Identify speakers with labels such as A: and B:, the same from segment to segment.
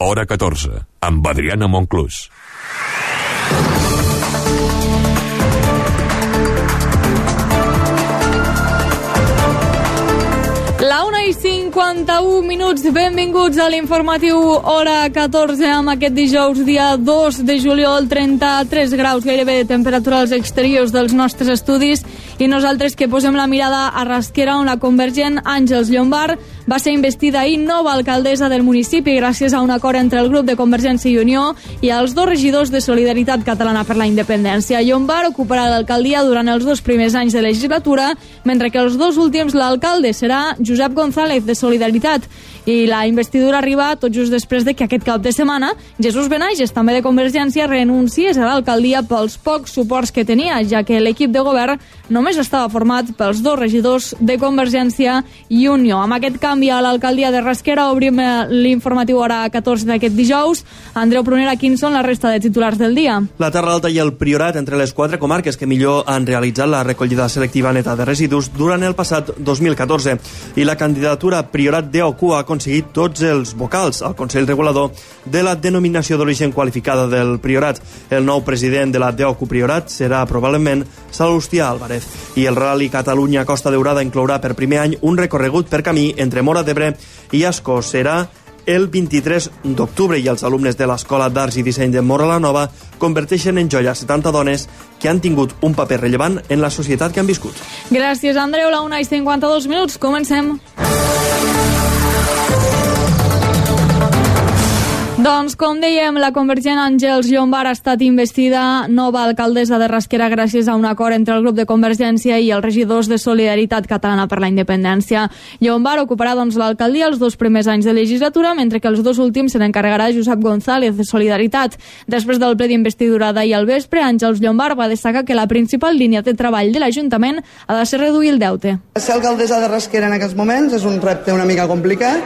A: Hora 14, amb Adriana Monclús.
B: La 1:51, benvinguts a l'informatiu Hora 14 amb aquest dijous, dia 2 de juliol, 33 graus gairebé de temperatura als exteriors dels nostres estudis, i nosaltres que posem la mirada a Rasquera, on la convergent Àngels Llombart va ser investida ahir nova alcaldessa del municipi gràcies a un acord entre el grup de Convergència i Unió i els dos regidors de Solidaritat Catalana per la Independència. Llombart ocuparà l'alcaldia durant els 2 primers anys de legislatura, mentre que els 2 últims l'alcalde serà Josep González de Solidaritat, i la investidura arriba tot just després de que aquest cap de setmana Jesús Benages, també de Convergència, renunciés a l'alcaldia pels pocs suports que tenia, ja que l'equip de govern només estava format pels 2 regidors de Convergència i Unió. Amb aquest canvi a l'alcaldia de Rasquera obrim l'informatiu Hora 14 d'aquest dijous. Andreu Prunera, quins són la resta de titulars del dia?
C: La Terra Alta i el Priorat, entre les 4 comarques que millor han realitzat la recollida selectiva neta de residus durant el passat 2014. I la candidatura Priorat DOQ ha aconseguit tots els vocals al Consell Regulador de la denominació d'origen qualificada del Priorat. El nou president de la DOQ Priorat serà probablement Salustià Álvarez. I el Rally Catalunya Costa Daurada inclourà per primer any un recorregut per camí entre Móra d'Ebre i Ascó. Serà el 23 d'octubre i els alumnes de l'Escola d'Arts i Disseny de Móra la Nova converteixen en joia 70 dones que han tingut un paper rellevant en la societat que han viscut.
B: Gràcies, Andreu. La 1:52, comencem. Doncs, com dèiem, la convergent Àngels Llombart ha estat investida nova alcaldessa de Rasquera gràcies a un acord entre el grup de Convergència i els regidors de Solidaritat Catalana per la Independència. Llombart ocuparà l'alcaldia els 2 primers anys de legislatura, mentre que els 2 últims se n'encarregarà Josep González de Solidaritat. Després del ple d'investidura d'ahir al vespre, Àngels Llombart va destacar que la principal línia de treball de l'Ajuntament ha de ser reduir el deute.
D: Ser alcaldessa de Rasquera en aquests moments és un repte una mica complicat.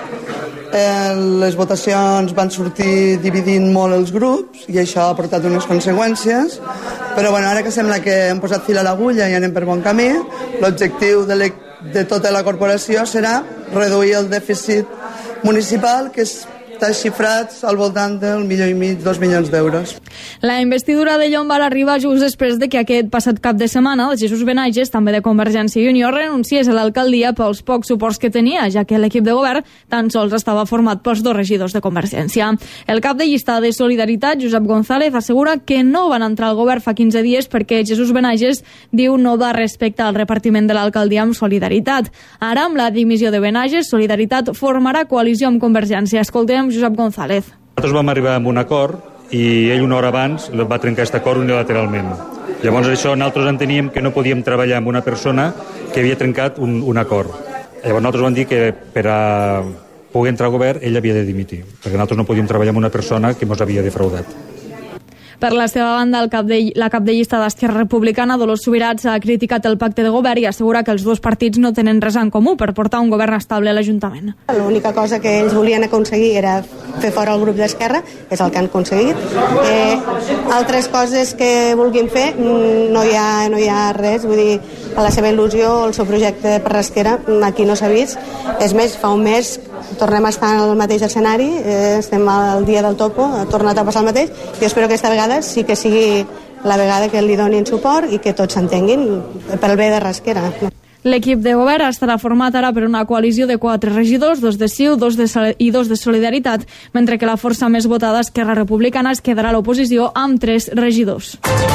D: Les votacions van sortir dividint molt els grups i això ha portat unes conseqüències, però bueno, ara que sembla que hem posat fil a l'agulla i anem per bon camí, l'objectiu de tota la corporació serà reduir el dèficit municipal, que està xifrat al voltant del 1,5 milió, 2 milions d'euros.
B: La investidura de Llombart arriba just després de que aquest passat cap de setmana el Jesús Benages, també de Convergència i Unió, renunciés a l'alcaldia pels pocs suports que tenia, ja que l'equip de govern tan sols estava format pels 2 regidors de Convergència. El cap de llista de Solidaritat, Josep González, assegura que no van entrar al govern fa 15 dies perquè Jesús Benages, diu, no va respectar el repartiment de l'alcaldia amb Solidaritat. Ara, amb la dimissió de Benages, Solidaritat formarà coalició amb Convergència. Escoltem Josep González.
E: Nosaltres vam arribar a un acord i ell una hora abans va trencar aquest acord unilateralment. Llavors això nosaltres enteníem que no podíem treballar amb una persona que havia trencat un acord. Llavors nosaltres vam dir que per a poder entrar al govern ell havia de dimitir, perquè nosaltres no podíem treballar amb una persona que ens havia defraudat.
B: Per la seva banda, la cap de llista d'Esquerra Republicana, Dolors Subirats, ha criticat el pacte de govern i assegura que els 2 partits no tenen res en comú per portar un govern estable a l'Ajuntament.
F: L'única cosa que ells volien aconseguir era fer fora el grup d'Esquerra, és el que han aconseguit. Altres coses que vulguin fer no hi ha res, vull dir, a la seva il·lusió, el seu projecte per Rasquera, aquí no s'ha vist. És més, fa un mes tornem a estar en el mateix escenari, estem al dia del topo, ha tornat a passar el mateix. Jo espero que aquesta vegada sí que sigui la vegada que li donin suport i que tots s'entenguin pel bé de Rasquera.
B: L'equip de govern estarà format ara per una coalició de 4 regidors, 2 de CiU i 2 de Solidaritat, mentre que la força més votada, Esquerra Republicana, es quedarà a l'oposició amb 3 regidors.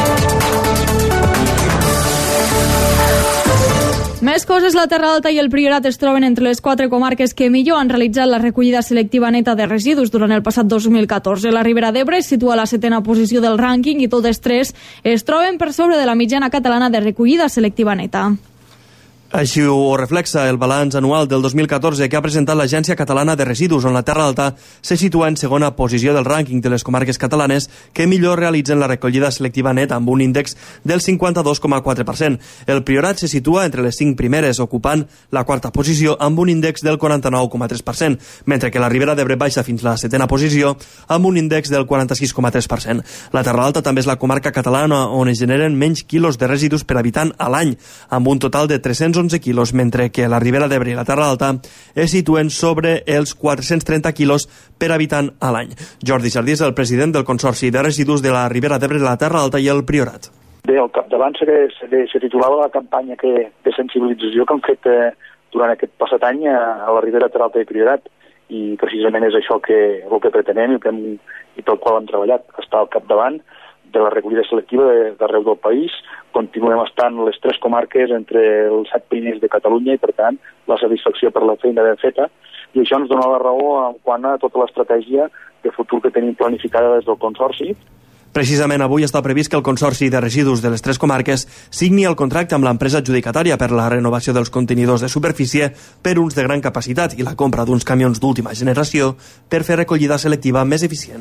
B: Més coses, la Terra Alta i el Priorat es troben entre les 4 comarques que millor han realitzat la recollida selectiva neta de residus durant el passat 2014. La Ribera d'Ebre es situa a la 7a posició del rànquing i totes 3 es troben per sobre de la mitjana catalana de recollida selectiva neta.
C: Així ho reflexa el balanç anual del 2014 que ha presentat l'Agència Catalana de Residus, on la Terra Alta se situa en segona posició del rànquing de les comarques catalanes que millor realitzen la recollida selectiva neta amb un índex del 52,4%. El Priorat se situa entre les 5 primeres, ocupant la 4a posició amb un índex del 49,3%, mentre que la Ribera d'Ebre baixa fins a la 7a posició amb un índex del 46,3%. La Terra Alta també és la comarca catalana on es generen menys quilos de residus per habitant a l'any, amb un total de 311 311 quilos, mentre que la Ribera d'Ebre i la Terra Alta es situen sobre els 430 quilos per habitant a l'any. Jordi Jardí és el president del Consorci de Residus de la Ribera d'Ebre, la Terra Alta i el Priorat.
G: Bé, al capdavant se titulava la campanya de sensibilització que han fet durant aquest passat any a la Ribera, Terra Alta i Priorat, i precisament és això el que pretenem i pel qual hem treballat, estar al capdavant de la recollida selectiva d'arreu del país. Continuem estant les 3 comarques entre els 7 primers de Catalunya i, per tant, la satisfacció per la feina ben feta. I això ens dona la raó en quant a tota l'estratègia de futur que tenim planificada des del Consorci.
C: Precisament avui està previst que el Consorci de Residus de les 3 comarques signi el contracte amb l'empresa adjudicatària per la renovació dels contenidors de superfície per uns de gran capacitat i la compra d'uns camions d'última generació per fer recollida selectiva més eficient.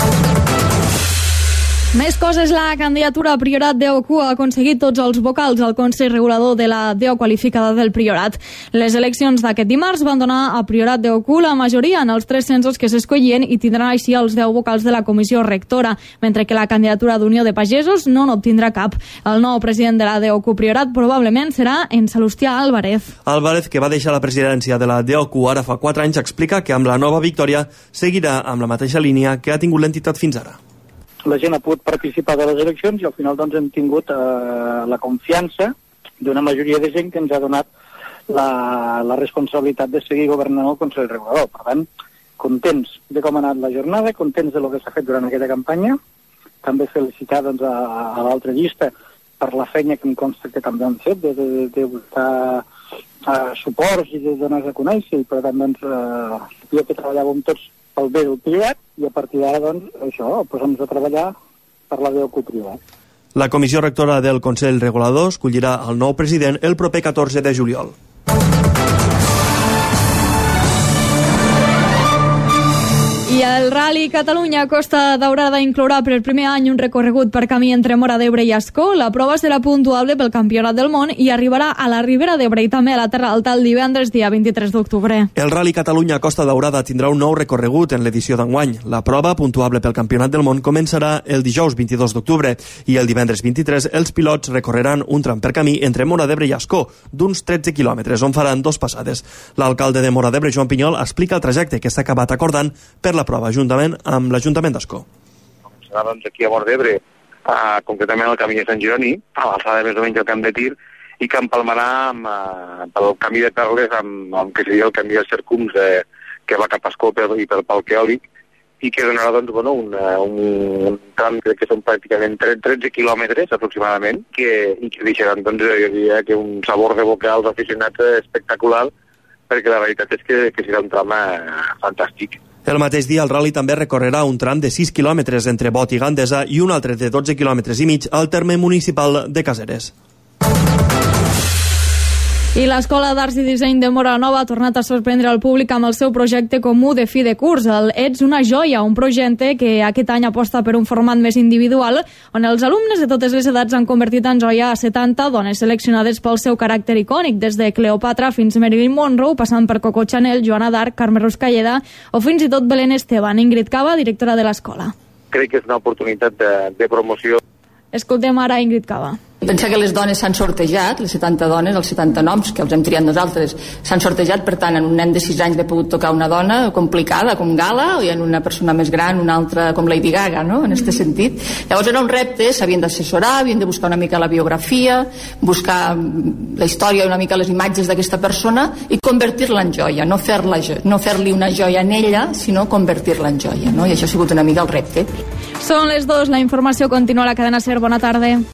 B: Més coses, la candidatura a Priorat DOQ ha aconseguit tots els vocals al Consell Regulador de la DO qualificada del Priorat. Les eleccions d'aquest dimarts van donar a Priorat DOQ la majoria en els 3 censos que s'escollien i tindran així els 10 vocals de la comissió rectora, mentre que la candidatura d'Unió de Pagesos no n'obtindrà cap. El nou president de la DOQ Priorat probablement serà en Salustià Álvarez.
C: Álvarez, que va deixar la presidència de la DOQ ara fa 4 anys, explica que amb la nova victòria seguirà amb la mateixa línia que ha tingut l'entitat fins ara.
H: La gent ha pogut participar de les eleccions i al final doncs, hem tingut la confiança d'una majoria de gent que ens ha donat la responsabilitat de seguir governant el Consell Regulador. Per tant, contents de com ha anat la jornada, contents de lo que s'ha fet durant aquesta campanya. També felicitar doncs, a l'altra llista per la feina que em consta que també han fet, de buscar suports i de donar-se a conèixer, i per tant doncs, jo que treballàvem tots pel bé del Priorat, i a partir d'ara, doncs, això, posem-nos a treballar per la DOQ Priorat.
C: La comissió rectora del Consell Regulador escollirà el nou president el proper 14 de juliol.
B: I el Rally Catalunya Costa Daurada inclourà per primer any un recorregut per camí entre Móra d'Ebre i Ascó. La prova serà puntuable pel Campionat del Món i arribarà a la Ribera d'Ebre i també a la Terra Alta el divendres dia 23 d'octubre.
C: El Rally Catalunya Costa Daurada tindrà un nou recorregut en l'edició d'enguany. La prova, puntuable pel Campionat del Món, començarà el dijous 22 d'octubre i el divendres 23 els pilots recorreran un tram per camí entre Móra d'Ebre i Ascó, d'uns 13 quilòmetres, on faran 2 passades. L'alcalde de Móra d'Ebre, Joan Pinyol, explica el trajecte que s'ha acabat acordant per la prova juntament amb l'Ajuntament d'Ascó.
I: Començarà doncs, aquí a Móra d'Ebre, concretament al camí de Sant Jeroni, a l'alçada més o menys del camp de Tir, i que empalmarà pel camí de Perles amb que seria el camí dels Cercums que va cap a Ascó i pel Parc Eòlic, i que donarà doncs, un tram que són pràcticament 13 quilòmetres aproximadament, i que deixaran doncs, jo diria que un sabor de boca als aficionats espectacular, perquè la veritat és que serà un tram fantàstic.
C: El mateix dia el Rally també recorrerà un tram de 6 quilòmetres entre Bot i Gandesa i un altre de 12 quilòmetres i mig al terme municipal de Caseres.
B: I l'Escola d'Arts i Disseny de Móra la Nova ha tornat a sorprendre el públic amb el seu projecte comú de fi de curs, el Ets una joia, un projecte que aquest any aposta per un format més individual, on els alumnes de totes les edats han convertit en joia a 70 dones seleccionades pel seu caràcter icònic, des de Cleopatra fins a Marilyn Monroe, passant per Coco Chanel, Joana d'Arc, Carme Ruscalleda o fins i tot Belén Esteban. Ingrid Cava, directora de l'escola.
I: Crec que és una oportunitat de promoció.
B: Escoltem ara Ingrid Cava.
J: Pensar que les dones s'han sortejat, les 70 dones, els 70 noms, que els hem triat nosaltres, s'han sortejat, per tant, en un nen de 6 anys he pogut tocar una dona complicada, com Gala, i en una persona més gran, una altra com Lady Gaga, no?, en aquest sentit. Llavors era un repte, s'havien d'assessorar, havien de buscar una mica la biografia, buscar la història i una mica les imatges d'aquesta persona i convertir-la en joia, no fer-li una joia en ella, sinó convertir-la en joia, no?, i això ha sigut una mica el repte.
B: Són les 2, la informació continua a la cadena SER. Bona tarda.